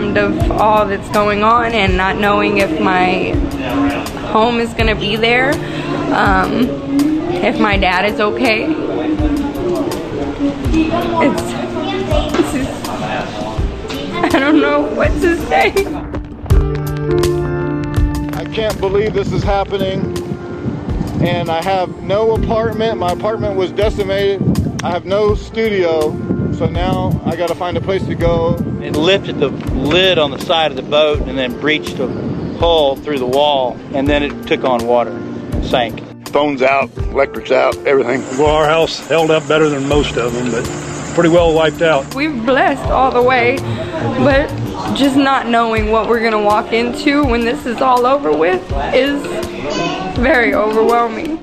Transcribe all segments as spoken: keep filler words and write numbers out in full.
overwhelmed of all that's going on and not knowing if my home is going to be there, um, if my dad is okay. It's, it's just, I don't know what to say. I can't believe this is happening, and I have no apartment. My apartment was decimated. I have no studio, so now I got to find a place to go. It lifted the lid on the side of the boat and then breached a hole through the wall, and then it took on water and sank. Phone's out, electric's out, everything. Well, our house held up better than most of them, but pretty well wiped out. We've blessed all the way, but just not knowing what we're going to walk into when this is all over with is very overwhelming.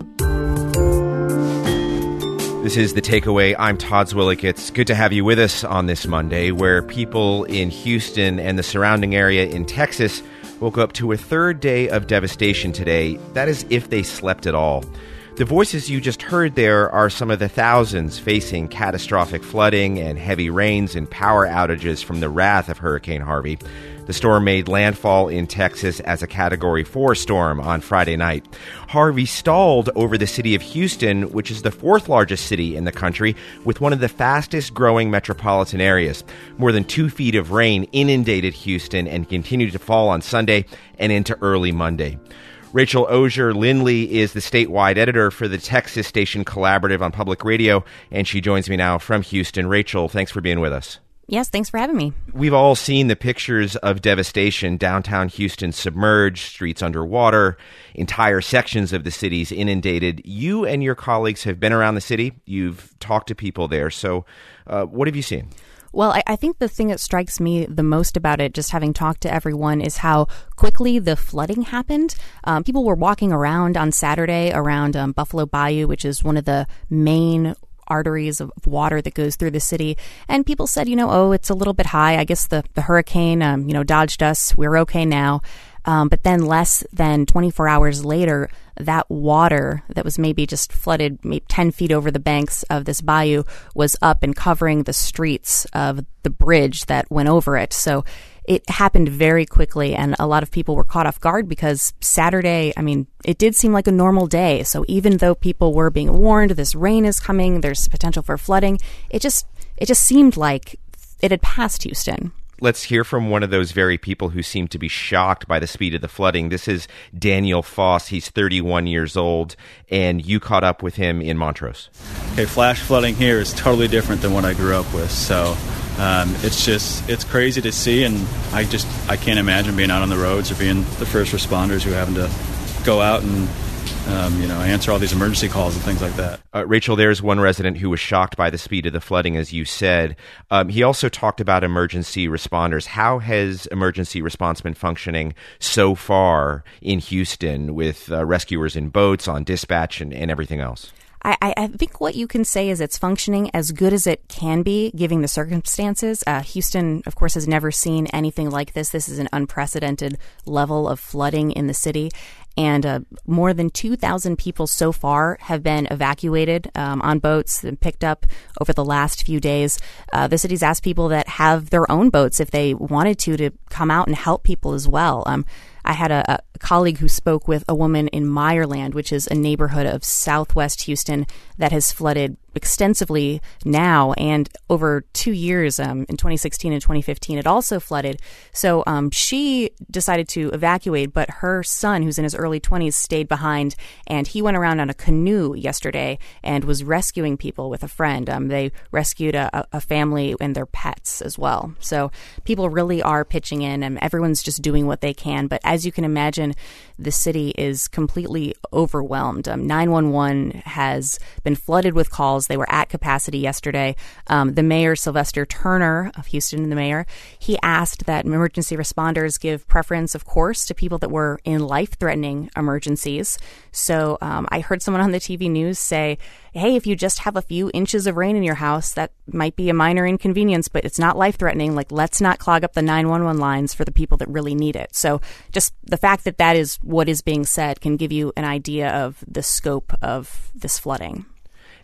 This is The Takeaway. I'm Todd Zwillich. It's good to have you with us on this Monday, where people in Houston and the surrounding area in Texas woke up to a third day of devastation today. That is if they slept at all. The voices you just heard there are some of the thousands facing catastrophic flooding and heavy rains and power outages from the wrath of Hurricane Harvey. The storm made landfall in Texas as a Category four storm on Friday night. Harvey stalled over the city of Houston, which is the fourth largest city in the country, with one of the fastest growing metropolitan areas. More than two feet of rain inundated Houston and continued to fall on Sunday and into early Monday. Rachel Osier Lindley is the statewide editor for the Texas Station Collaborative on Public Radio, and she joins me now from Houston. Rachel, thanks for being with us. Yes, thanks for having me. We've all seen the pictures of devastation. Downtown Houston submerged, streets underwater, entire sections of the city's inundated. You and your colleagues have been around the city. You've talked to people there. So uh, what have you seen? Well, I, I think the thing that strikes me the most about it, just having talked to everyone, is how quickly the flooding happened. Um, people were walking around on Saturday around um, Buffalo Bayou, which is one of the main arteries of water that goes through the city. And people said, you know, oh, it's a little bit high. I guess the, the hurricane, um, you know, dodged us. We're okay now. Um, but then less than twenty-four hours later, that water that was maybe just flooded maybe ten feet over the banks of this bayou was up and covering the streets of the bridge that went over it. So it happened very quickly, and a lot of people were caught off guard because Saturday, I mean, it did seem like a normal day. So even though people were being warned, this rain is coming, there's potential for flooding, it just it just seemed like it had passed Houston. Let's hear from one of those very people who seem to be shocked by the speed of the flooding. This is Daniel Foss. He's thirty-one years old, and you caught up with him in Montrose. Okay, flash flooding here is totally different than what I grew up with. So um, it's just, it's crazy to see, and I just, I can't imagine being out on the roads or being the first responders who are having to go out and Um, you know, answer all these emergency calls and things like that. Uh, Rachel, there's one resident who was shocked by the speed of the flooding, as you said. Um, he also talked about emergency responders. How has emergency response been functioning so far in Houston with uh, rescuers in boats, on dispatch, and, and everything else? I, I think what you can say is it's functioning as good as it can be, given the circumstances. Uh, Houston, of course, has never seen anything like this. This is an unprecedented level of flooding in the city. And uh, more than two thousand people so far have been evacuated um, on boats and picked up over the last few days. Uh, the city's asked people that have their own boats, if they wanted to, to come out and help people as well. Um, I had a, a colleague who spoke with a woman in Meyerland, which is a neighborhood of southwest Houston that has flooded extensively now, and over two years, um, in twenty sixteen and twenty fifteen, it also flooded. So um, she decided to evacuate, but her son, who's in his early twenties, stayed behind, and he went around on a canoe yesterday and was rescuing people with a friend. Um, they rescued a, a family and their pets as well. So people really are pitching in, and everyone's just doing what they can. But as you can imagine, the city is completely overwhelmed. Um, nine one one has been flooded with calls. They were at capacity yesterday. Um, the mayor, Sylvester Turner of Houston, the mayor, he asked that emergency responders give preference, of course, to people that were in life-threatening emergencies. So um, I heard someone on the T V news say, hey, if you just have a few inches of rain in your house, that might be a minor inconvenience, but it's not life-threatening. Like, let's not clog up the nine one one lines for the people that really need it. So just the fact that that is what is being said can give you an idea of the scope of this flooding.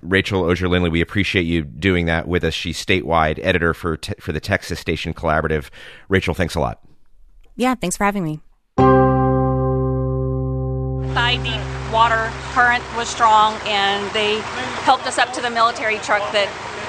Rachel Osier-Lindley, we appreciate you doing that with us. She's statewide editor for te- for the Texas Station Collaborative. Rachel, thanks a lot. Yeah, thanks for having me. Thigh-deep water current was strong, and they helped us up to the military truck that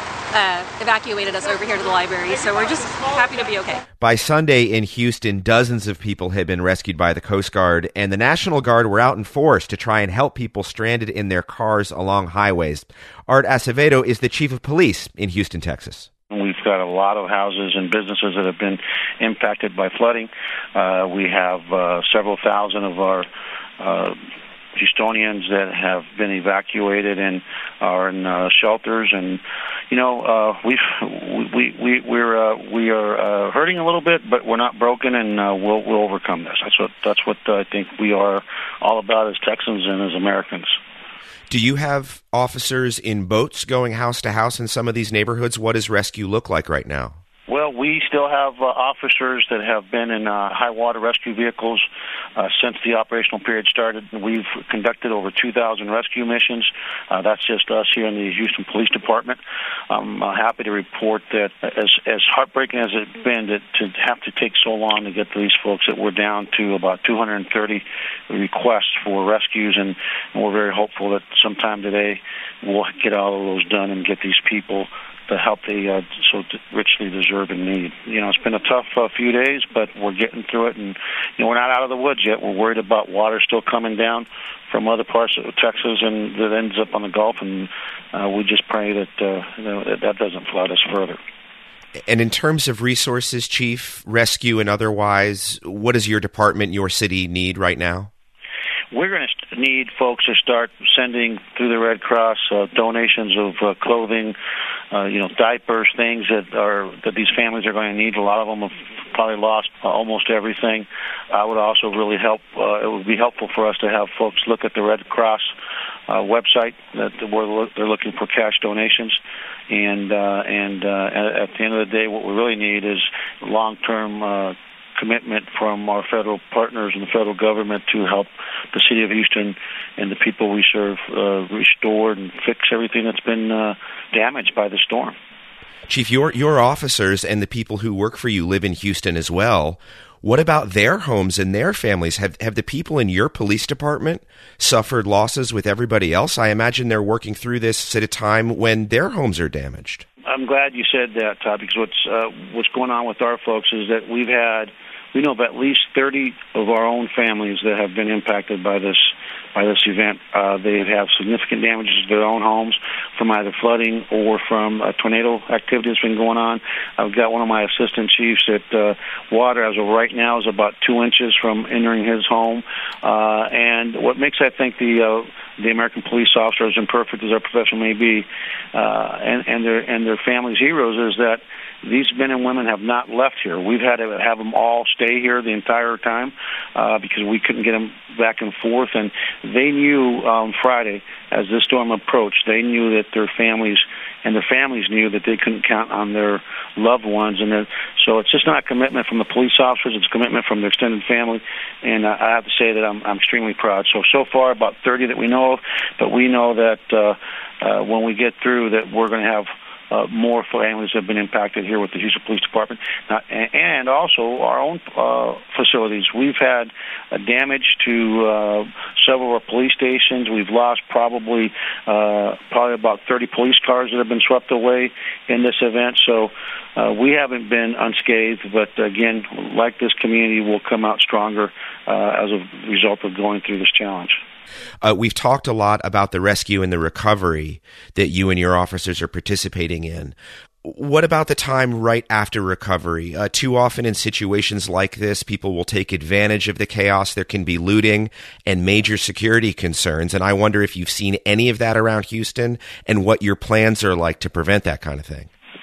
uh, evacuated us over here to the library. So we're just happy to be okay. By Sunday in Houston, dozens of people had been rescued by the Coast Guard, and the National Guard were out in force to try and help people stranded in their cars along highways. Art Acevedo is the chief of police in Houston, Texas. We've got a lot of houses and businesses that have been impacted by flooding. Uh, we have uh, several thousand of our uh, Houstonians that have been evacuated and are in uh, shelters. And you know, uh, we've, we we we're uh, we are uh, hurting a little bit, but we're not broken, and uh, we'll we'll overcome this. That's what that's what uh, I think we are all about as Texans and as Americans. Do you have officers in boats going house to house in some of these neighborhoods? What does rescue look like right now? Well, we still have uh, officers that have been in uh, high water rescue vehicles uh, since the operational period started. We've conducted over two thousand rescue missions. Uh, that's just us here in the Houston Police Department. I'm uh, happy to report that as as heartbreaking as it's been to, to have to take so long to get to these folks, that we're down to about two hundred thirty requests for rescues, and, and we're very hopeful that sometime today we'll get all of those done and get these people the help they uh, so richly deserve and need. You know, it's been a tough uh, few days, but we're getting through it, and you know, we're not out of the woods yet. We're worried about water still coming down from other parts of Texas, and that ends up on the Gulf, and uh, we just pray that, uh, you know, that that doesn't flood us further. And in terms of resources, Chief, rescue and otherwise, what does your department, your city need right now? We're going to need folks to start sending through the Red Cross uh, donations of uh, clothing, uh, you know, diapers, things that are that these families are going to need. A lot of them have probably lost uh, almost everything. I would also really help. Uh, it would be helpful for us to have folks look at the Red Cross uh, website that where they're looking for cash donations. And uh, and uh, at the end of the day, what we really need is long-term uh, commitment from our federal partners and the federal government to help the city of Houston and the people we serve uh, restore and fix everything that's been uh, damaged by the storm. Chief, your your officers and the people who work for you live in Houston as well. What about their homes and their families? Have have the people in your police department suffered losses with everybody else? I imagine they're working through this at a time when their homes are damaged. I'm glad you said that, Todd, because what's uh, what's going on with our folks is that we've had we know of at least thirty of our own families that have been impacted by this by this event. Uh, they have significant damages to their own homes from either flooding or from uh, tornado activity that's been going on. I've got one of my assistant chiefs that uh, water as of right now is about two inches from entering his home. Uh, and what makes, I think, the uh, the American police officers, imperfect as our profession may be, uh, and, and their and their families' heroes, is that these men and women have not left here. We've had to have them all stay here the entire time uh, because we couldn't get them back and forth. And they knew on um, Friday, as this storm approached, they knew that their families and their families knew that they couldn't count on their loved ones. And that, so it's just not a commitment from the police officers; it's a commitment from their extended family. And uh, I have to say that I'm, I'm extremely proud. So so far, about thirty that we know of, but we know that uh, uh, when we get through, that we're going to have Uh, more families have been impacted here with the Houston Police Department, uh, and also our own uh, facilities. We've had uh, damage to uh, several of our police stations. We've lost probably uh, probably about thirty police cars that have been swept away in this event. So uh, we haven't been unscathed, but again, like this community, will come out stronger uh, as a result of going through this challenge. Uh, we've talked a lot about the rescue and the recovery that you and your officers are participating in. What about the time right after recovery? Uh, too often in situations like this, people will take advantage of the chaos. There can be looting and major security concerns. And I wonder if you've seen any of that around Houston and what your plans are like to prevent that kind of thing.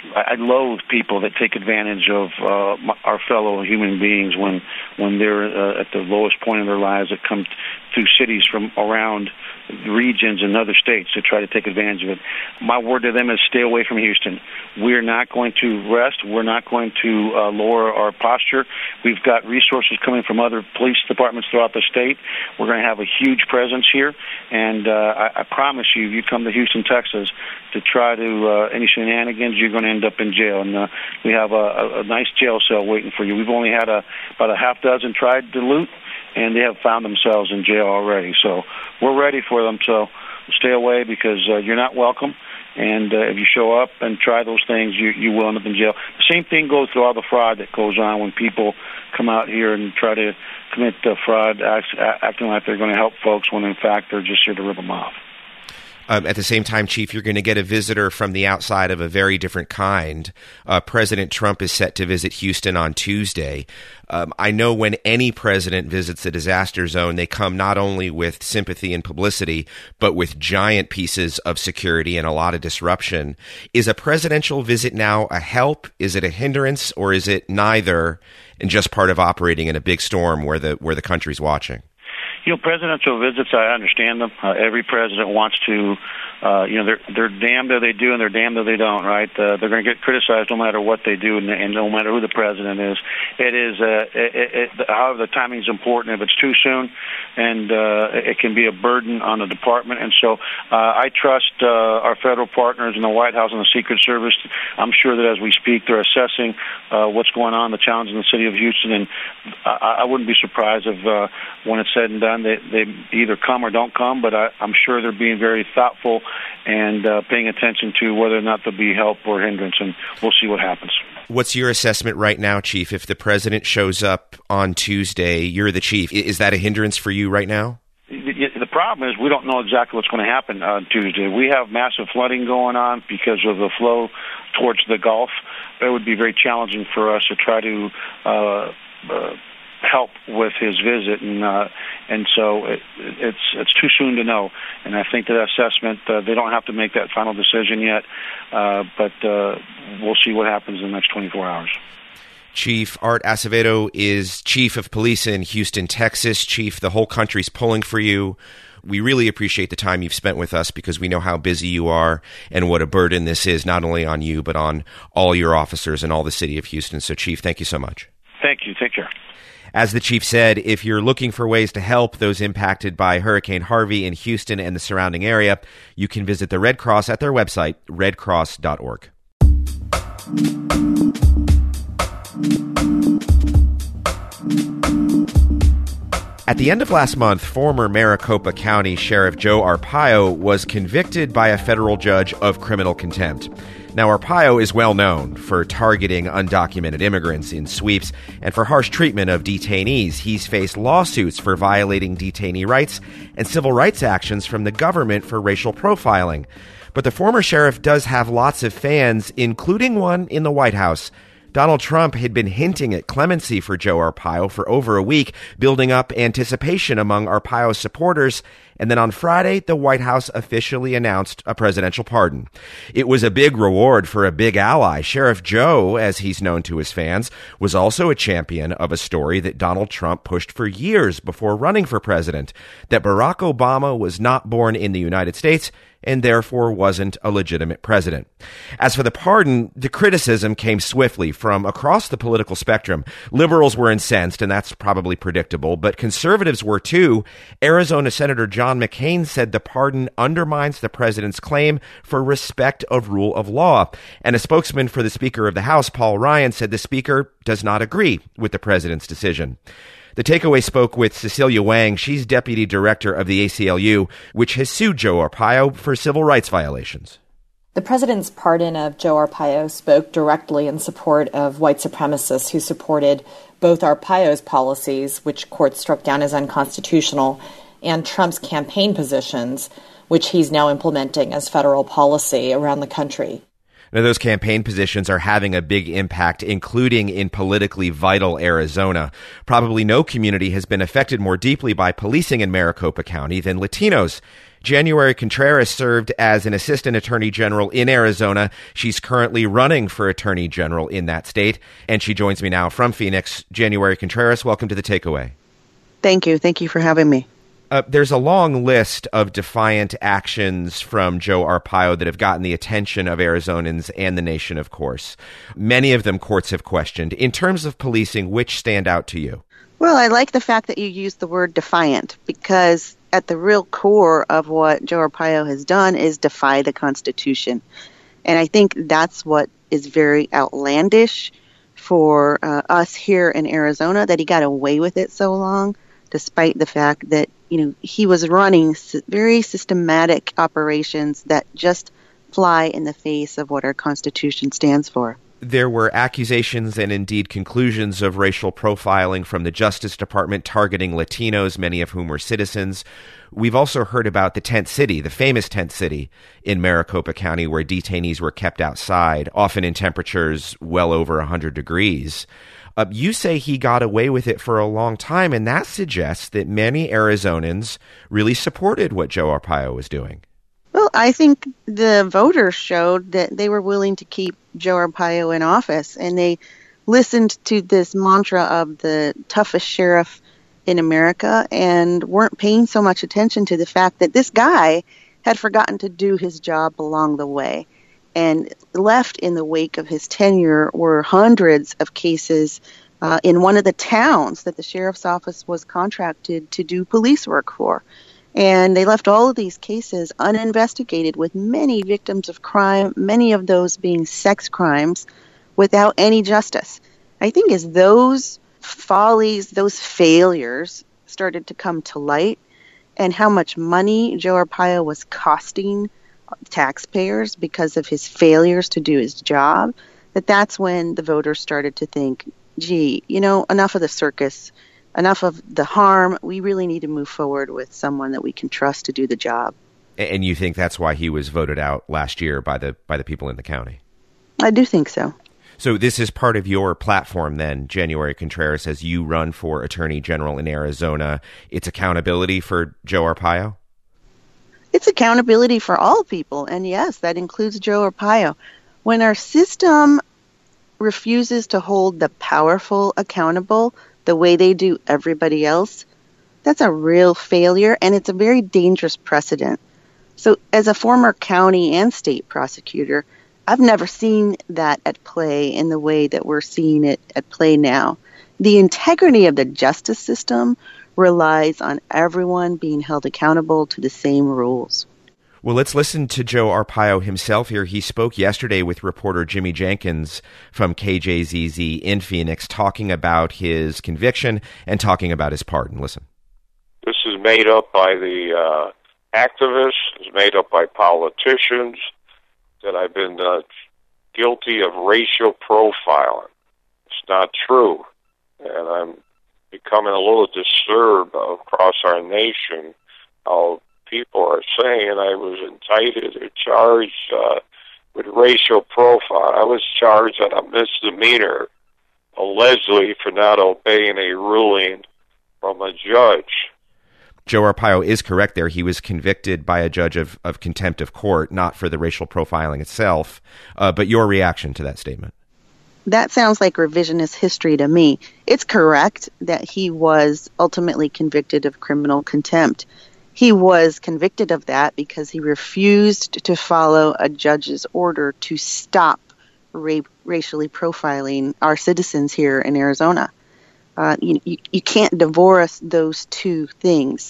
I loathe people that take advantage of uh, our fellow human beings when when they're uh, at the lowest point of their lives, that come through cities from around regions and other states to try to take advantage of it. My word to them is stay away from Houston. We're not going to rest. We're not going to uh, lower our posture. We've got resources coming from other police departments throughout the state. We're going to have a huge presence here, and uh, I, I promise you, if you come to Houston, Texas, to try to uh, any shenanigans, you're going to end up in jail. And uh, we have a, a, a nice jail cell waiting for you. We've only had a, about a half dozen tried to loot, and they have found themselves in jail already. So we're ready for them, so stay away, because uh, you're not welcome. And uh, if you show up and try those things, you, you will end up in jail. The same thing goes through all the fraud that goes on when people come out here and try to commit uh, fraud, act, acting like they're going to help folks when, in fact, they're just here to rip them off. Um, at the same time, Chief, you're going to get a visitor from the outside of a very different kind. Uh, President Trump is set to visit Houston on Tuesday. Um, I know when any president visits a disaster zone, they come not only with sympathy and publicity, but with giant pieces of security and a lot of disruption. Is a presidential visit now a help? Is it a hindrance, or is it neither and just part of operating in a big storm where the where the country's watching? You know, presidential visits, I understand them. Uh, every president wants to, uh, you know, they're they're damned if they do and they're damned if they don't, right? Uh, they're going to get criticized no matter what they do and, and no matter who the president is. It is, uh, it, it, it, however, the timing is important. If it's too soon, and uh, it can be a burden on the department. And so uh, I trust uh, our federal partners in the White House and the Secret Service. I'm sure that as we speak, they're assessing uh, what's going on, the challenge in the city of Houston. And I, I wouldn't be surprised if uh, when it's said and done, They, they either come or don't come, but I, I'm sure they're being very thoughtful and uh, paying attention to whether or not there'll be help or hindrance, and we'll see what happens. What's your assessment right now, Chief? If the president shows up on Tuesday, you're the chief. Is that a hindrance for you right now? The problem is we don't know exactly what's going to happen on Tuesday. We have massive flooding going on because of the flow towards the Gulf. It would be very challenging for us to try to uh, uh, help with his visit, and uh, and so it, it's it's too soon to know. And I think that assessment, uh, they don't have to make that final decision yet, uh, but uh, we'll see what happens in the next twenty-four hours. Chief Art Acevedo is chief of police in Houston, Texas. Chief, the whole country's pulling for you. We really appreciate the time you've spent with us, because we know how busy you are and what a burden this is, not only on you, but on all your officers and all the city of Houston. So, Chief, thank you so much. Thank you. Take care. As the chief said, if you're looking for ways to help those impacted by Hurricane Harvey in Houston and the surrounding area, you can visit the Red Cross at their website, red cross dot org. At the end of last month, former Maricopa County Sheriff Joe Arpaio was convicted by a federal judge of criminal contempt. Now, Arpaio is well known for targeting undocumented immigrants in sweeps and for harsh treatment of detainees. He's faced lawsuits for violating detainee rights and civil rights actions from the government for racial profiling. But the former sheriff does have lots of fans, including one in the White House. Donald Trump had been hinting at clemency for Joe Arpaio for over a week, building up anticipation among Arpaio's supporters. And then on Friday, the White House officially announced a presidential pardon. It was a big reward for a big ally. Sheriff Joe, as he's known to his fans, was also a champion of a story that Donald Trump pushed for years before running for president, that Barack Obama was not born in the United States and therefore wasn't a legitimate president. As for the pardon, the criticism came swiftly from across the political spectrum. Liberals were incensed, and that's probably predictable, but conservatives were too. Arizona Senator John McCain said the pardon undermines the president's claim for respect of rule of law. And a spokesman for the Speaker of the House, Paul Ryan, said the Speaker does not agree with the president's decision. The Takeaway spoke with Cecilia Wang. She's deputy director of the A C L U, which has sued Joe Arpaio for civil rights violations. The president's pardon of Joe Arpaio spoke directly in support of white supremacists who supported both Arpaio's policies, which courts struck down as unconstitutional, and Trump's campaign positions, which he's now implementing as federal policy around the country. Now, those campaign positions are having a big impact, including in politically vital Arizona. Probably no community has been affected more deeply by policing in Maricopa County than Latinos. January Contreras served as an assistant attorney general in Arizona. She's currently running for attorney general in that state, and she joins me now from Phoenix. January Contreras, welcome to The Takeaway. Thank you. Thank you for having me. Uh, there's a long list of defiant actions from Joe Arpaio that have gotten the attention of Arizonans and the nation, of course. Many of them courts have questioned. In terms of policing, which stand out to you? Well, I like the fact that you used the word defiant, because at the real core of what Joe Arpaio has done is defy the Constitution. And I think that's what is very outlandish for uh, us here in Arizona, that he got away with it so long, despite the fact that, you know, he was running very systematic operations that just fly in the face of what our Constitution stands for. There were accusations and indeed conclusions of racial profiling from the Justice Department targeting Latinos, many of whom were citizens. We've also heard about the tent city, the famous tent city in Maricopa County, where detainees were kept outside, often in temperatures well over one hundred degrees. Uh, you say he got away with it for a long time, and that suggests that many Arizonans really supported what Joe Arpaio was doing. Well, I think the voters showed that they were willing to keep Joe Arpaio in office, and they listened to this mantra of the toughest sheriff in America and weren't paying so much attention to the fact that this guy had forgotten to do his job along the way. And left in the wake of his tenure were hundreds of cases uh, in one of the towns that the sheriff's office was contracted to do police work for. And they left all of these cases uninvestigated, with many victims of crime, many of those being sex crimes, without any justice. I think as those follies, those failures started to come to light, and how much money Joe Arpaio was costing taxpayers because of his failures to do his job, that that's when the voters started to think, gee, you know, enough of the circus, enough of the harm. We really need to move forward with someone that we can trust to do the job. And you think that's why he was voted out last year by the by the people in the county? I do think so. So this is part of your platform then, January Contreras, as you run for Attorney General in Arizona. It's accountability for Joe Arpaio? It's accountability for all people, and yes, that includes Joe Arpaio. When our system refuses to hold the powerful accountable the way they do everybody else, that's a real failure, and it's a very dangerous precedent. So as a former county and state prosecutor, I've never seen that at play in the way that we're seeing it at play now. The integrity of the justice system relies on everyone being held accountable to the same rules. Well, let's listen to Joe Arpaio himself here. He spoke yesterday with reporter Jimmy Jenkins from K J Z Z in Phoenix, talking about his conviction and talking about his pardon. Listen. This is made up by the uh, activists, it's made up by politicians, that I've been uh, guilty of racial profiling. It's not true. And I'm becoming a little disturbed across our nation how people are saying I was indicted or charged uh, with racial profile. I was charged on a misdemeanor, allegedly for not obeying a ruling from a judge. Joe Arpaio is correct there. He was convicted by a judge of, of contempt of court, not for the racial profiling itself. Uh, but your reaction to that statement? That sounds like revisionist history to me. It's correct that he was ultimately convicted of criminal contempt. He was convicted of that because he refused to follow a judge's order to stop ra- racially profiling our citizens here in Arizona. Uh, you, you, you can't divorce those two things.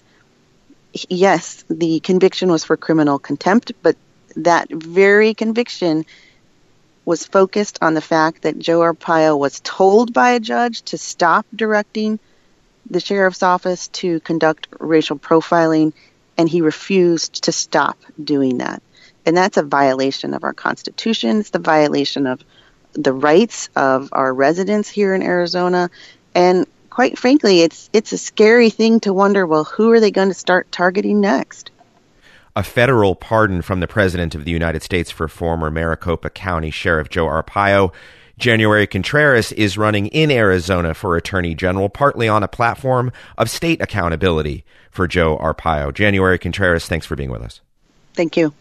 Yes, the conviction was for criminal contempt, but that very conviction was focused on the fact that Joe Arpaio was told by a judge to stop directing the sheriff's office to conduct racial profiling, and he refused to stop doing that. And that's a violation of our Constitution. It's the violation of the rights of our residents here in Arizona. And quite frankly, it's it's a scary thing to wonder, well, who are they going to start targeting next? a federal pardon from the President of the United States for former Maricopa County Sheriff Joe Arpaio. January Contreras is running in Arizona for Attorney General, partly on a platform of state accountability for Joe Arpaio. January Contreras, thanks for being with us. Thank you.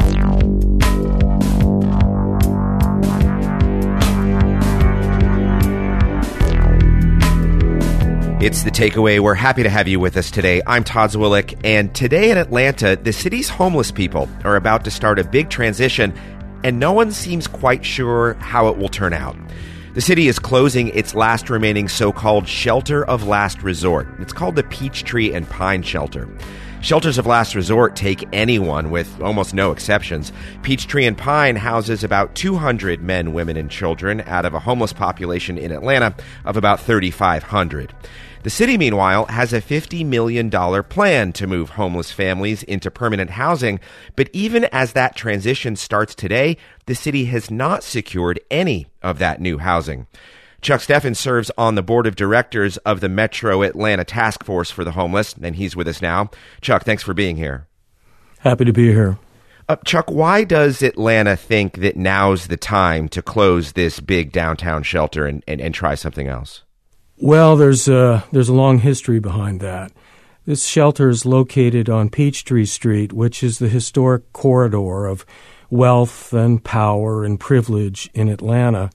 It's The Takeaway. We're happy to have you with us today. I'm Todd Zwillich, and today in Atlanta, the city's homeless people are about to start a big transition, and no one seems quite sure how it will turn out. The city is closing its last remaining so-called shelter of last resort. It's called the Peachtree and Pine Shelter. Shelters of last resort take anyone with almost no exceptions. Peachtree and Pine houses about two hundred men, women, and children out of a homeless population in Atlanta of about thirty-five hundred. The city, meanwhile, has a fifty million dollars plan to move homeless families into permanent housing, but even as that transition starts today, the city has not secured any of that new housing. Chuck Steffen serves on the board of directors of the Metro Atlanta Task Force for the Homeless, and he's with us now. Chuck, thanks for being here. Happy to be here. Uh, Chuck, why does Atlanta think that now's the time to close this big downtown shelter and, and, and try something else? Well, there's a, there's a long history behind that. This shelter is located on Peachtree Street, which is the historic corridor of wealth and power and privilege in Atlanta.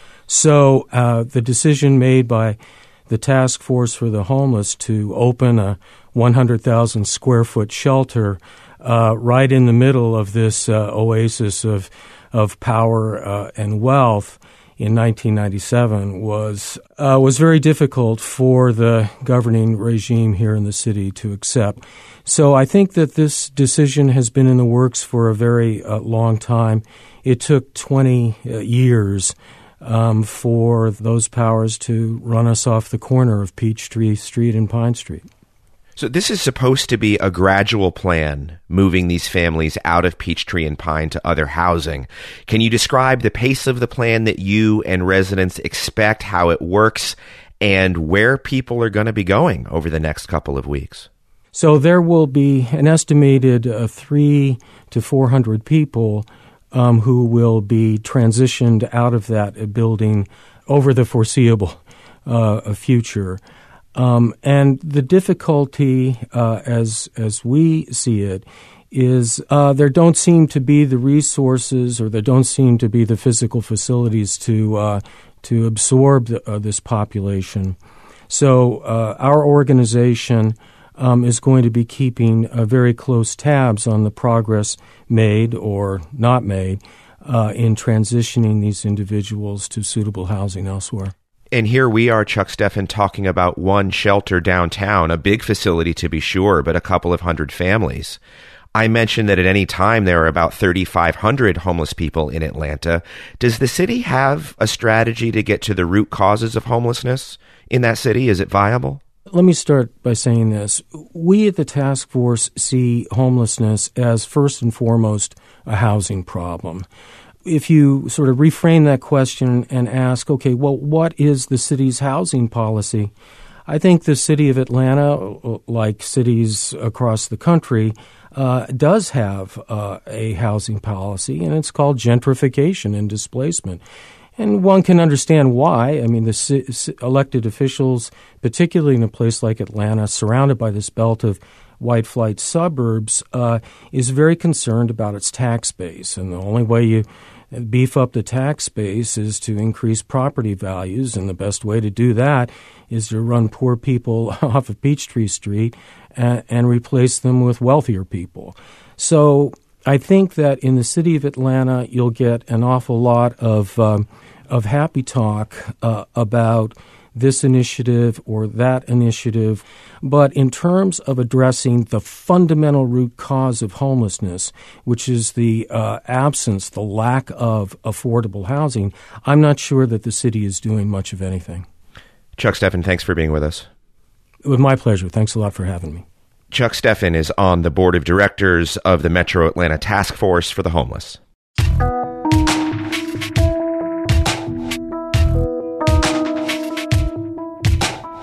So uh, the decision made by the Task Force for the Homeless to open a one hundred thousand square foot shelter uh, right in the middle of this uh, oasis of of power uh, and wealth in nineteen ninety-seven was uh, was very difficult for the governing regime here in the city to accept. So I think that this decision has been in the works for a very uh, long time. It took twenty uh, years um, for those powers to run us off the corner of Peachtree Street and Pine Street. So this is supposed to be a gradual plan, moving these families out of Peachtree and Pine to other housing. Can you describe the pace of the plan that you and residents expect, how it works, and where people are going to be going over the next couple of weeks? So there will be an estimated uh, three to four hundred people um, who will be transitioned out of that building over the foreseeable uh, future. Um, and the difficulty, uh, as as we see it, is uh, there don't seem to be the resources, or there don't seem to be the physical facilities to uh, to absorb the, uh, this population. So uh, our organization um, is going to be keeping uh, very close tabs on the progress made or not made uh, in transitioning these individuals to suitable housing elsewhere. And here we are, Chuck Steffen, talking about one shelter downtown, a big facility to be sure, but a couple of hundred families. I mentioned that at any time there are about thirty-five hundred homeless people in Atlanta. Does the city have a strategy to get to the root causes of homelessness in that city? Is it viable? Let me start by saying this. We at the task force see homelessness as first and foremost a housing problem. If you sort of reframe that question and ask, okay, well, what is the city's housing policy? I think the city of Atlanta, like cities across the country, uh, does have uh, a housing policy, and it's called gentrification and displacement. And one can understand why. I mean, the c- c- elected officials, particularly in a place like Atlanta, surrounded by this belt of white flight suburbs, uh, is very concerned about its tax base. And the only way you beef up the tax base is to increase property values, and the best way to do that is to run poor people off of Peachtree Street and, and replace them with wealthier people. So I think that in the city of Atlanta, you'll get an awful lot of um, of happy talk uh, about this initiative or that initiative. But in terms of addressing the fundamental root cause of homelessness, which is the uh, absence, the lack of affordable housing, I'm not sure that the city is doing much of anything. Chuck Steffen, thanks for being with us. It was my pleasure. Thanks a lot for having me. Chuck Steffen is on the board of directors of the Metro Atlanta Task Force for the Homeless.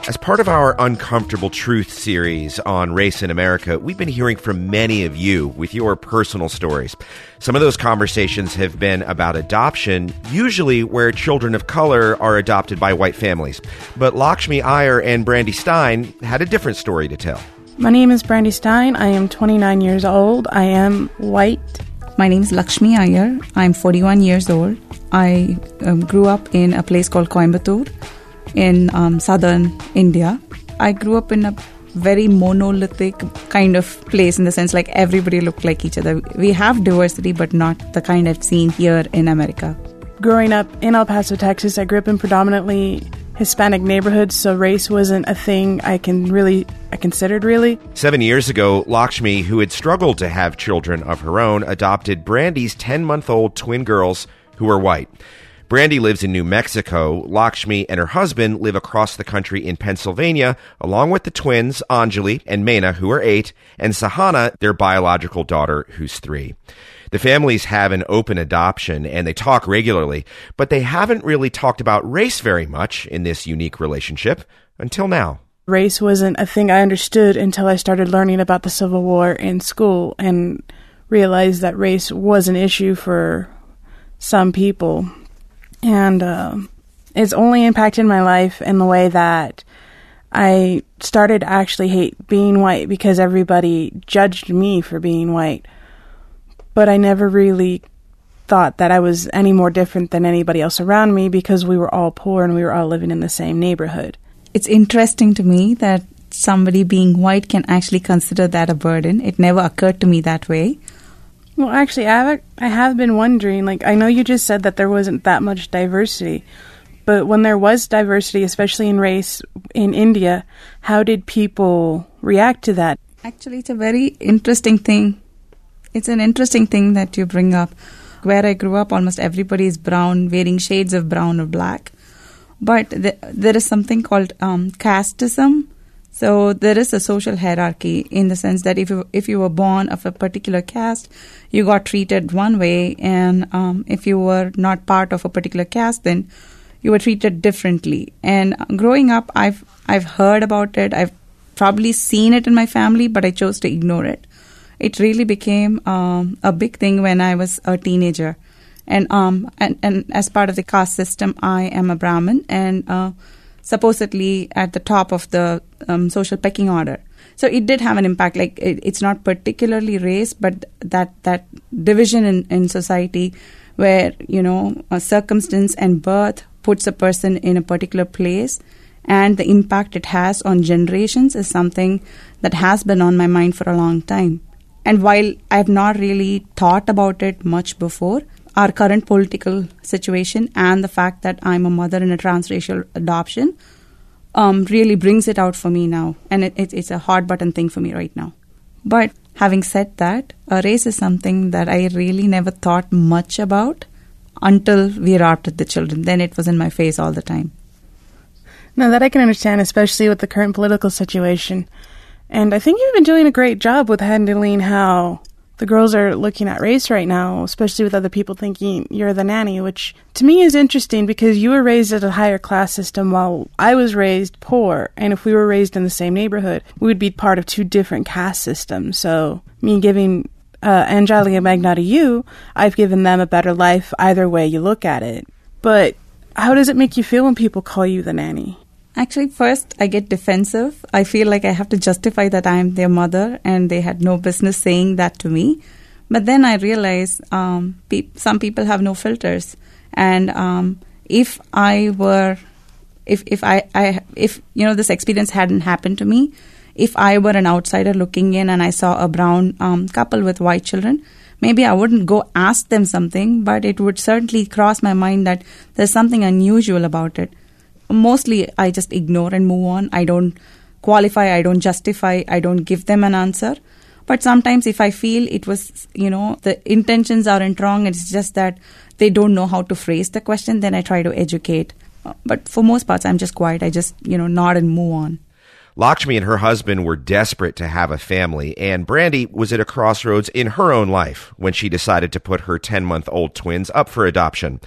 As part of our Uncomfortable Truth series on race in America, we've been hearing from many of you with your personal stories. Some of those conversations have been about adoption, usually where children of color are adopted by white families. But Lakshmi Iyer and Brandy Stein had a different story to tell. My name is Brandy Stein. I am twenty-nine years old. I am white. My name is Lakshmi Iyer. I'm forty-one years old. I um, grew up in a place called Coimbatore in um, southern India. I grew up in a very monolithic kind of place in the sense like everybody looked like each other. We have diversity, but not the kind I've seen here in America. Growing up in El Paso, Texas, I grew up in predominantly Hispanic neighborhoods, so race wasn't a thing I can really, I considered really. Seven years ago, Lakshmi, who had struggled to have children of her own, adopted Brandy's ten-month-old twin girls who were white. Brandy lives in New Mexico. Lakshmi and her husband live across the country in Pennsylvania, along with the twins, Anjali and Mena, who are eight, and Sahana, their biological daughter, who's three. The families have an open adoption, and they talk regularly, but they haven't really talked about race very much in this unique relationship until now. Race wasn't a thing I understood until I started learning about the Civil War in school and realized that race was an issue for some people. And uh, it's only impacted my life in the way that I started to actually hate being white because everybody judged me for being white. But I never really thought that I was any more different than anybody else around me because we were all poor and we were all living in the same neighborhood. It's interesting to me that somebody being white can actually consider that a burden. It never occurred to me that way. Well, actually, I have, I have been wondering, like, I know you just said that there wasn't that much diversity, but when there was diversity, especially in race in India, how did people react to that? Actually, it's a very interesting thing. It's an interesting thing that you bring up. Where I grew up, almost everybody is brown, wearing shades of brown or black. But th- there is something called um, casteism. So there is a social hierarchy in the sense that if you, if you were born of a particular caste, you got treated one way, and um, if you were not part of a particular caste, then you were treated differently. And growing up, I've I've heard about it. I've probably seen it in my family, but I chose to ignore it. It really became um, a big thing when I was a teenager. And um and, and as part of the caste system, I am a Brahmin and uh, supposedly at the top of the um, social pecking order. So it did have an impact. Like it, it's not particularly race, but that that division in, in society where, you know, a circumstance and birth puts a person in a particular place and the impact it has on generations is something that has been on my mind for a long time. And while I have not really thought about it much before, our current political situation and the fact that I'm a mother in a transracial adoption um, really brings it out for me now. And it, it, it's a hot button thing for me right now. But having said that, a race is something that I really never thought much about until we adopted the children. Then it was in my face all the time. Now that I can understand, especially with the current political situation. And I think you've been doing a great job with handling how the girls are looking at race right now, especially with other people thinking you're the nanny, which to me is interesting because you were raised at a higher class system while I was raised poor. And if we were raised in the same neighborhood, we would be part of two different caste systems. So me giving uh, Anjali and Magna to you, I've given them a better life either way you look at it. But how does it make you feel when people call you the nanny? Actually, first, I get defensive. I feel like I have to justify that I am their mother and they had no business saying that to me. But then I realize um, pe- some people have no filters. And um, if I were, if if I, I, if, you know, this experience hadn't happened to me, if I were an outsider looking in and I saw a brown um, couple with white children, maybe I wouldn't go ask them something, but it would certainly cross my mind that there's something unusual about it. Mostly, I just ignore and move on. I don't qualify, I don't justify, I don't give them an answer. But sometimes if I feel it was, you know, the intentions aren't wrong, it's just that they don't know how to phrase the question, then I try to educate. But for most parts, I'm just quiet. I just, you know, nod and move on. Lakshmi and her husband were desperate to have a family, and Brandy was at a crossroads in her own life when she decided to put her ten-month-old twins up for adoption.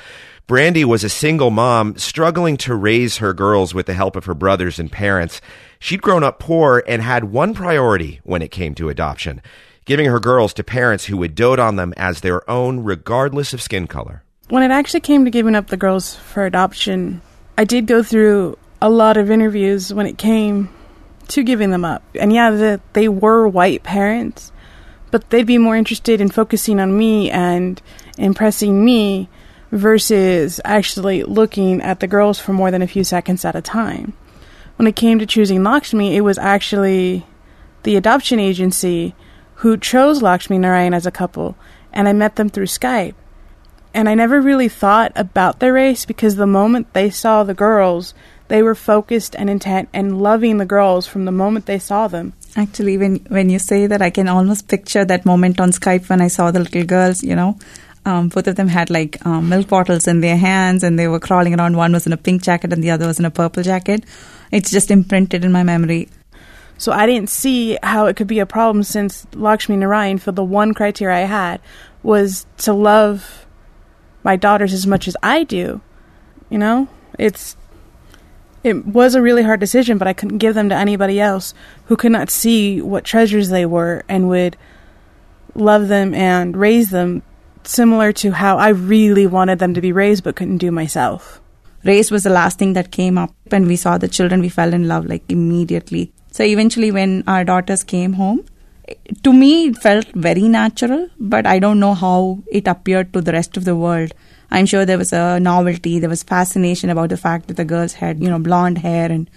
Brandy was a single mom struggling to raise her girls with the help of her brothers and parents. She'd grown up poor and had one priority when it came to adoption, giving her girls to parents who would dote on them as their own, regardless of skin color. When it actually came to giving up the girls for adoption, I did go through a lot of interviews when it came to giving them up. And yeah, the, they were white parents, but they'd be more interested in focusing on me and impressing me versus actually looking at the girls for more than a few seconds at a time. When it came to choosing Lakshmi, it was actually the adoption agency who chose Lakshmi Narayan as a couple, and I met them through Skype. And I never really thought about their race because the moment they saw the girls, they were focused and intent and loving the girls from the moment they saw them. Actually, when when you say that, I can almost picture that moment on Skype when I saw the little girls, you know. Um, both of them had like um, milk bottles in their hands and they were crawling around. One was in a pink jacket and the other was in a purple jacket. It's just imprinted in my memory. So I didn't see how it could be a problem since Lakshmi Narayan, for the one criteria I had, was to love my daughters as much as I do. You know, it's it was a really hard decision, but I couldn't give them to anybody else who could not see what treasures they were and would love them and raise them similar to how I really wanted them to be raised but couldn't do myself. Race was the last thing that came up. When we saw the children, we fell in love like immediately. So eventually when our daughters came home, to me it felt very natural, but I don't know how it appeared to the rest of the world. I'm sure there was a novelty, there was fascination about the fact that the girls had, you know, blonde hair and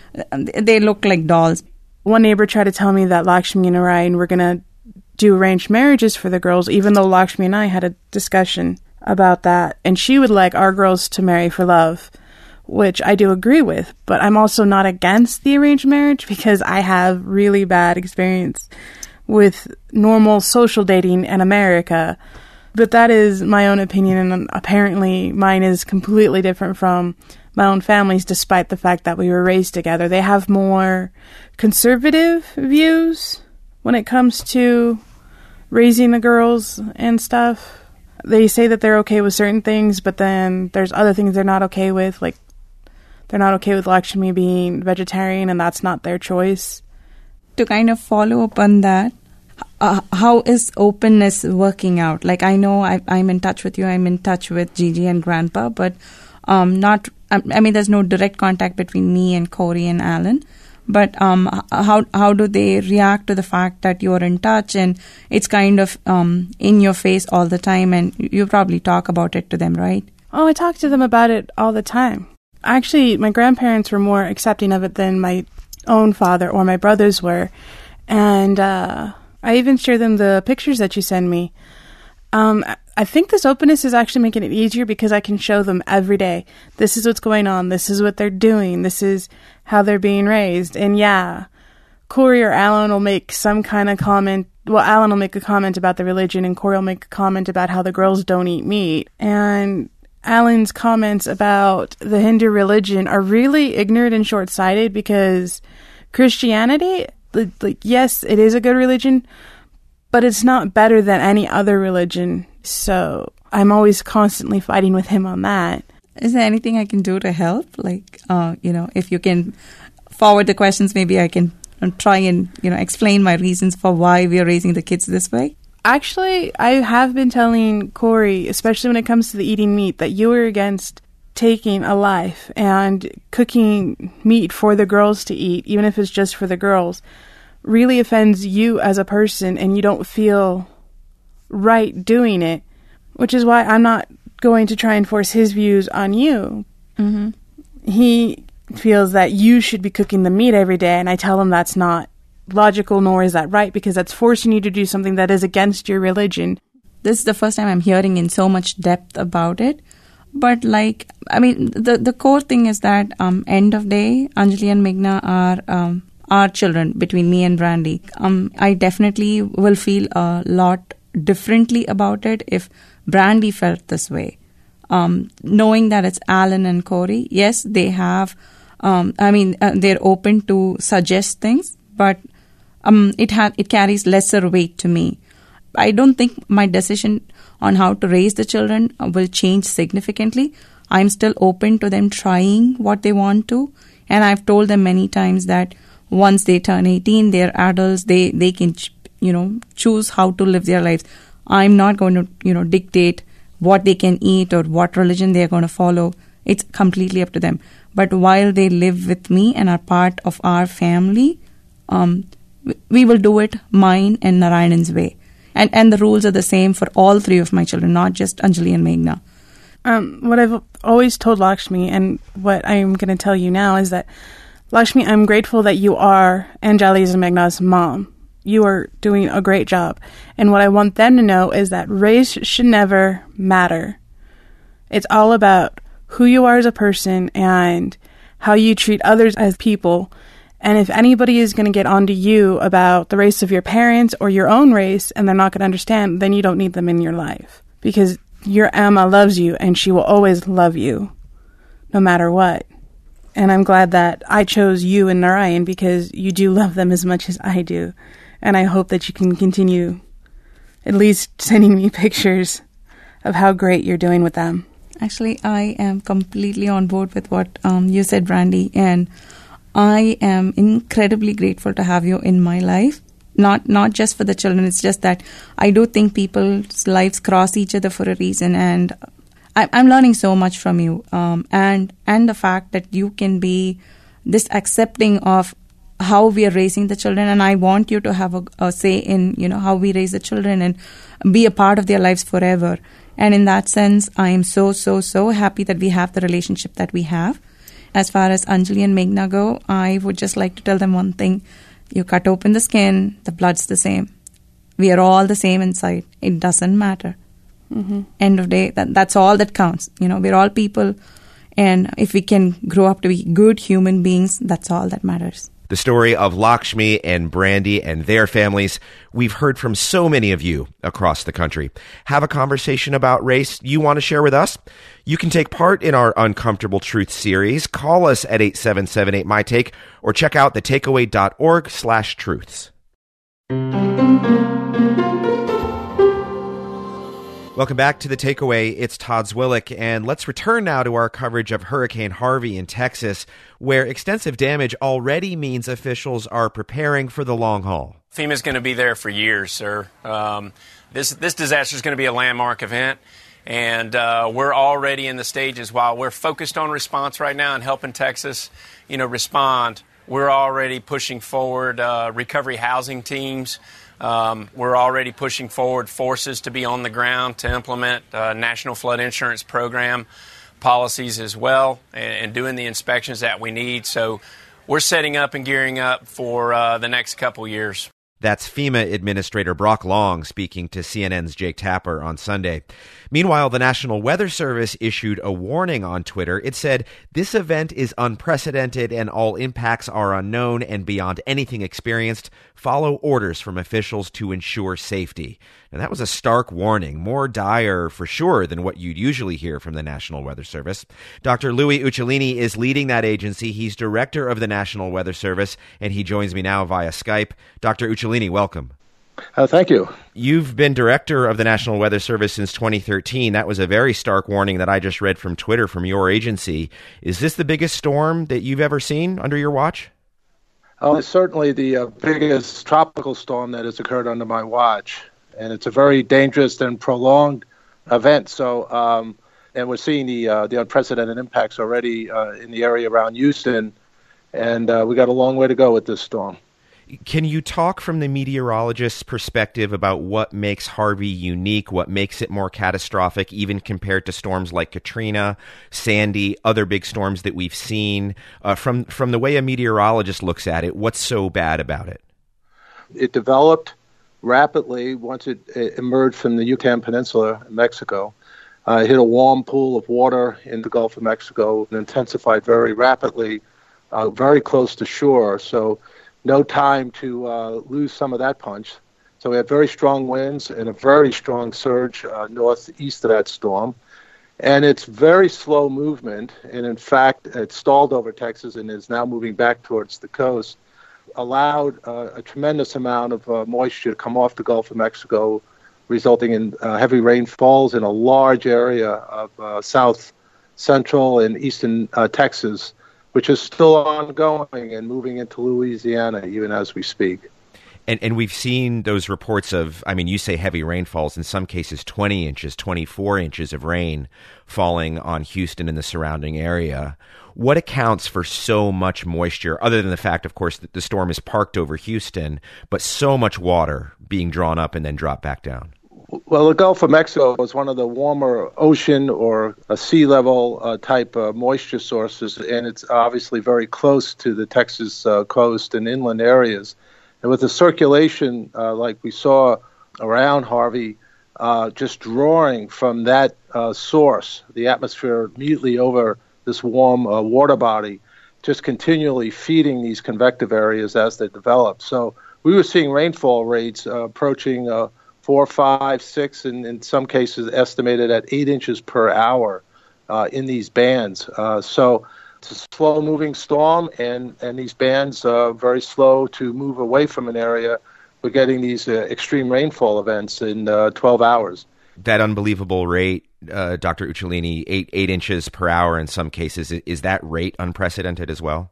they looked like dolls. One neighbor tried to tell me that Lakshmi and Narayan were going to do arranged marriages for the girls, even though Lakshmi and I had a discussion about that. And she would like our girls to marry for love, which I do agree with. But I'm also not against the arranged marriage because I have really bad experience with normal social dating in America. But that is my own opinion, and apparently mine is completely different from my own family's, despite the fact that we were raised together. They have more conservative views when it comes to raising the girls and stuff. They say that they're okay with certain things, but then there's other things they're not okay with, like they're not okay with Lakshmi being vegetarian, and that's not their choice. To kind of follow up on that, uh, how is openness working out? Like, I know I, I'm in touch with you, I'm in touch with Gigi and Grandpa, but um, not, I, I mean, there's no direct contact between me and Corey and Alan. But um, how how do they react to the fact that you're in touch and it's kind of um, in your face all the time, and you probably talk about it to them, right? Oh, I talk to them about it all the time. Actually, my grandparents were more accepting of it than my own father or my brothers were. And uh, I even share them the pictures that you send me. Um, I think this openness is actually making it easier because I can show them every day. This is what's going on. This is what they're doing. This is how they're being raised. And yeah, Corey or Alan will make some kind of comment. Well, Alan will make a comment about the religion and Corey will make a comment about how the girls don't eat meat. And Alan's comments about the Hindu religion are really ignorant and short-sighted because Christianity, like, yes, it is a good religion, but it's not better than any other religion. So I'm always constantly fighting with him on that. Is there anything I can do to help? Like, uh, you know, if you can forward the questions, maybe I can try and, you know, explain my reasons for why we are raising the kids this way. Actually, I have been telling Corey, especially when it comes to the eating meat, that you are against taking a life and cooking meat for the girls to eat, even if it's just for the girls, really offends you as a person and you don't feel right doing it, which is why I'm not going to try and force his views on you. Mm-hmm. He feels that you should be cooking the meat every day, and I tell him that's not logical, nor is that right, because that's forcing you to do something that is against your religion. This is the first time I'm hearing in so much depth about it. But like, I mean, the, the core thing is that um, end of day, Anjali and Meghna are um, our children between me and Brandy. Um, I definitely will feel a lot differently about it if Brandy felt this way. Um, knowing that it's Alan and Corey, yes, they have, um, I mean, uh, they're open to suggest things, but um, it ha- it carries lesser weight to me. I don't think my decision on how to raise the children will change significantly, I'm still open to them trying what they want to. And I've told them many times that once they turn eighteen, they're adults, they, they can, you know, choose how to live their lives. I'm not going to, you know, dictate what they can eat or what religion they're going to follow. It's completely up to them. But while they live with me and are part of our family, um, we will do it mine and Narayanan's way. And and the rules are the same for all three of my children, not just Anjali and Meghna. Um, what I've always told Lakshmi, and what I'm going to tell you now, is that, Lakshmi, I'm grateful that you are Anjali's and Meghna's mom. You are doing a great job. And what I want them to know is that race should never matter. It's all about who you are as a person and how you treat others as people. And if anybody is going to get onto you about the race of your parents or your own race and they're not going to understand, then you don't need them in your life. Because your Amma loves you and she will always love you, no matter what. And I'm glad that I chose you and Narayan because you do love them as much as I do. And I hope that you can continue at least sending me pictures of how great you're doing with them. Actually, I am completely on board with what um, you said, Brandy. And I am incredibly grateful to have you in my life. Not not just for the children, it's just that I do think people's lives cross each other for a reason, and I, I'm learning so much from you. Um, and and the fact that you can be this accepting of how we are raising the children, and I want you to have a, a say in, you know, how we raise the children and be a part of their lives forever. And in that sense, I am so, so, so happy that we have the relationship that we have. As far as Anjali and Meghna go, I would just like to tell them one thing. You cut open the skin, the blood's the same. We are all the same inside. It doesn't matter. Mm-hmm. End of day, that, that's all that counts. You know, we're all people. And if we can grow up to be good human beings, that's all that matters. The story of Lakshmi and Brandy and their families. We've heard from so many of you across the country. Have a conversation about race you want to share with us? You can take part in our Uncomfortable Truth series. Call us at eight seven seven eight, M Y Take or check out the takeaway dot org slash truths. Welcome back to The Takeaway. It's Todd Zwillich, and let's return now to our coverage of Hurricane Harvey in Texas, where extensive damage already means officials are preparing for the long haul. FEMA's going to be there for years, sir. Um, this this disaster is going to be a landmark event, and uh, we're already in the stages. While we're focused on response right now and helping Texas, you know, respond, we're already pushing forward uh, recovery housing teams. Um, we're already pushing forward forces to be on the ground to implement uh, National Flood Insurance Program policies as well, and, and doing the inspections that we need. So we're setting up and gearing up for uh, the next couple years. That's FEMA Administrator Brock Long speaking to C N N's Jake Tapper on Sunday. Meanwhile, the National Weather Service issued a warning on Twitter. It said, "This event is unprecedented and all impacts are unknown and beyond anything experienced. Follow orders from officials to ensure safety." Now, that was a stark warning, more dire for sure than what you'd usually hear from the National Weather Service. Doctor Louis Uccellini is leading that agency. He's director of the National Weather Service, and he joins me now via Skype. Doctor Uccellini, welcome. Uh, thank you. You've been director of the National Weather Service since twenty thirteen. That was a very stark warning that I just read from Twitter from your agency. Is this the biggest storm that you've ever seen under your watch? Oh, it's certainly the uh, biggest tropical storm that has occurred under my watch. And it's a very dangerous and prolonged event. So, um, and we're seeing the uh, the unprecedented impacts already uh, in the area around Houston. And uh, we got a long way to go with this storm. Can you talk from the meteorologist's perspective about what makes Harvey unique, what makes it more catastrophic, even compared to storms like Katrina, Sandy, other big storms that we've seen? Uh, from, from the way a meteorologist looks at it, what's so bad about it? It developed rapidly once it, it emerged from the Yucatan Peninsula in Mexico. Uh, it hit a warm pool of water in the Gulf of Mexico and intensified very rapidly, uh, very close to shore. So no time to uh, lose some of that punch. So we had very strong winds and a very strong surge uh, northeast of that storm. And it's very slow movement. And in fact, it stalled over Texas and is now moving back towards the coast. Allowed uh, a tremendous amount of uh, moisture to come off the Gulf of Mexico, resulting in uh, heavy rainfalls in a large area of uh, South central and eastern uh, Texas, which is still ongoing and moving into Louisiana even as we speak. And and we've seen those reports of, I mean, you say heavy rainfalls, in some cases twenty inches, twenty-four inches of rain falling on Houston and the surrounding area. What accounts for so much moisture, other than the fact, of course, that the storm is parked over Houston, but so much water being drawn up and then dropped back down? Well, the Gulf of Mexico was one of the warmer ocean or a sea level uh, type uh, moisture sources, and it's obviously very close to the Texas uh, coast and inland areas. And with the circulation, uh, like we saw around Harvey, uh, just drawing from that uh, source, the atmosphere immediately over this warm uh, water body, just continually feeding these convective areas as they develop. So we were seeing rainfall rates uh, approaching uh, four, five, six, and in some cases estimated at eight inches per hour uh, in these bands. Uh, so it's a slow-moving storm, and, and these bands are very slow to move away from an area. We're getting these uh, extreme rainfall events in uh, twelve hours. That unbelievable rate, uh, Doctor Uccellini, eight, eight inches per hour in some cases, is that rate unprecedented as well?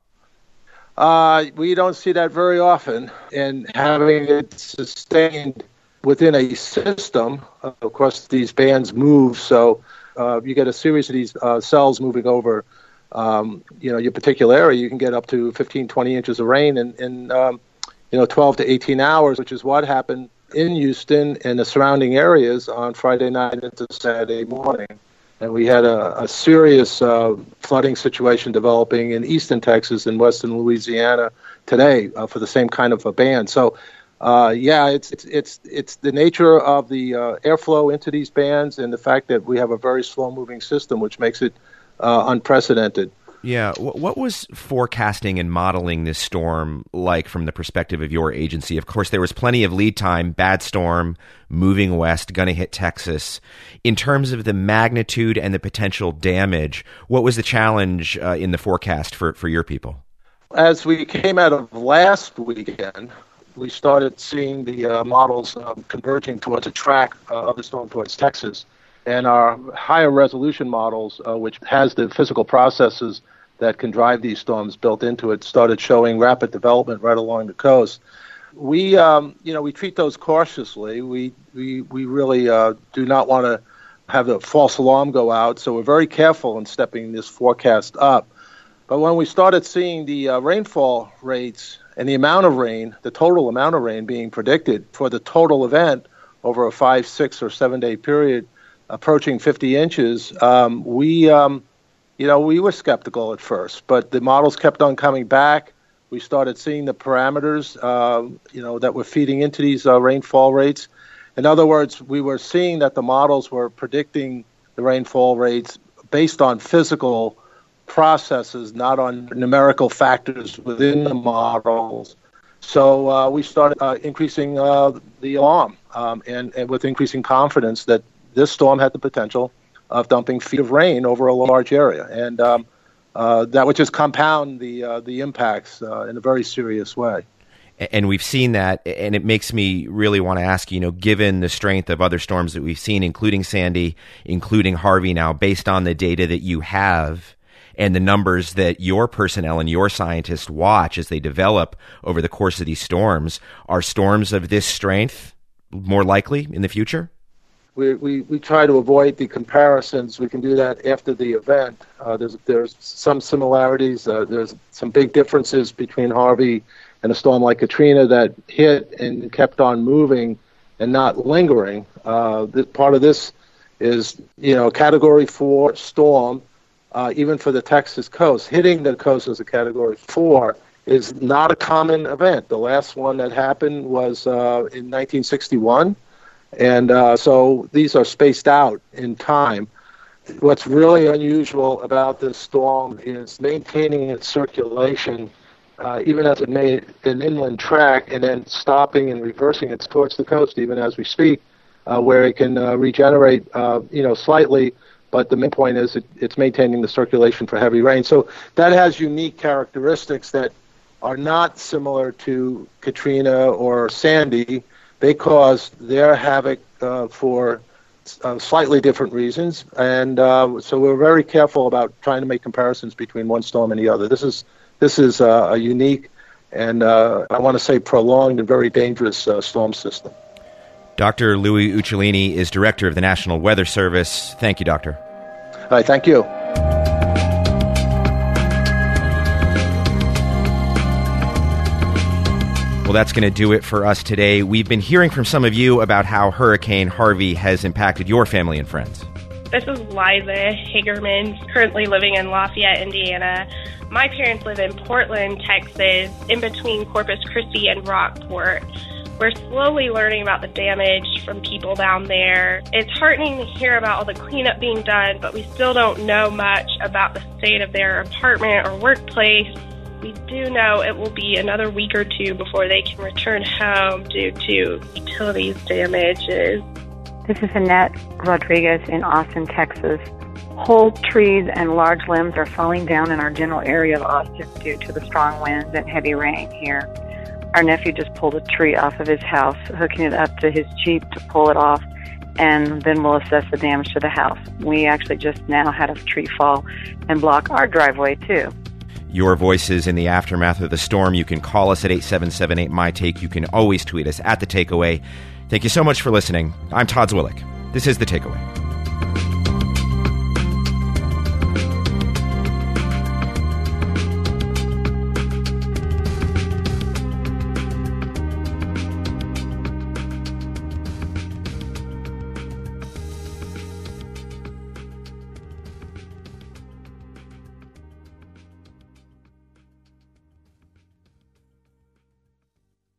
Uh, we don't see that very often, and having it sustained within a system, uh, of course, these bands move, so uh, you get a series of these uh, cells moving over Um, you know, your particular area. You can get up to fifteen, twenty inches of rain in, in um, you know, twelve to eighteen hours, which is what happened in Houston and the surrounding areas on Friday night into Saturday morning. And we had a, a serious uh, flooding situation developing in eastern Texas and western Louisiana today uh, for the same kind of a band. So, uh, yeah, it's, it's it's it's the nature of the uh, airflow into these bands and the fact that we have a very slow-moving system, which makes it Uh, unprecedented. Yeah. What was forecasting and modeling this storm like from the perspective of your agency? Of course, there was plenty of lead time, bad storm, moving west, going to hit Texas. In terms of the magnitude and the potential damage, what was the challenge uh, in the forecast for, for your people? As we came out of last weekend, we started seeing the uh, models uh, converging towards a track uh, of the storm towards Texas. And our higher resolution models, uh, which has the physical processes that can drive these storms built into it, started showing rapid development right along the coast. We, um, you know, we treat those cautiously. We we we really uh, do not want to have the false alarm go out, so we're very careful in stepping this forecast up. But when we started seeing the uh, rainfall rates and the amount of rain, the total amount of rain being predicted for the total event over a five, six, or seven-day period, approaching fifty inches, um, we, um, you know, we were skeptical at first, but the models kept on coming back. We started seeing the parameters, uh, you know, that were feeding into these uh, rainfall rates. In other words, we were seeing that the models were predicting the rainfall rates based on physical processes, not on numerical factors within the models. So uh, we started uh, increasing uh, the alarm um, and, and with increasing confidence that this storm had the potential of dumping feet of rain over a large area, and um, uh, that would just compound the uh, the impacts uh, in a very serious way. And we've seen that, and it makes me really want to ask, you know, given the strength of other storms that we've seen, including Sandy, including Harvey now, based on the data that you have and the numbers that your personnel and your scientists watch as they develop over the course of these storms, are storms of this strength more likely in the future? We, we, we try to avoid the comparisons. We can do that after the event. Uh, there's there's some similarities. Uh, there's some big differences between Harvey and a storm like Katrina that hit and kept on moving and not lingering. Uh, this, part of this is, you know, a Category four storm, uh, even for the Texas coast. Hitting the coast as a Category four is not a common event. The last one that happened was uh, in nineteen sixty-one. And uh, so these are spaced out in time. What's really unusual about this storm is maintaining its circulation, uh, even as it made an inland track, and then stopping and reversing it towards the coast, even as we speak, uh, where it can uh, regenerate, uh, you know, slightly. But the main point is it, it's maintaining the circulation for heavy rain. So that has unique characteristics that are not similar to Katrina or Sandy. They caused their havoc uh, for uh, slightly different reasons. And uh, so we're very careful about trying to make comparisons between one storm and the other. This is this is uh, a unique and uh, I want to say prolonged and very dangerous uh, storm system. Doctor Louis Uccellini is director of the National Weather Service. Thank you, Doctor. All right, thank you. Well, that's going to do it for us today. We've been hearing from some of you about how Hurricane Harvey has impacted your family and friends. This is Liza Hagerman, currently living in Lafayette, Indiana. My parents live in Portland, Texas, in between Corpus Christi and Rockport. We're slowly learning about the damage from people down there. It's heartening to hear about all the cleanup being done, but we still don't know much about the state of their apartment or workplace. We do know it will be another week or two before they can return home due to utilities damages. This is Annette Rodriguez in Austin, Texas. Whole trees and large limbs are falling down in our general area of Austin due to the strong winds and heavy rain here. Our nephew just pulled a tree off of his house, hooking it up to his Jeep to pull it off, and then we'll assess the damage to the house. We actually just now had a tree fall and block our driveway, too. Your voices in the aftermath of the storm. You can call us at eight seven seven eight, M Y Take. You can always tweet us at The Takeaway. Thank you so much for listening. I'm Todd Zwillich. This is The Takeaway.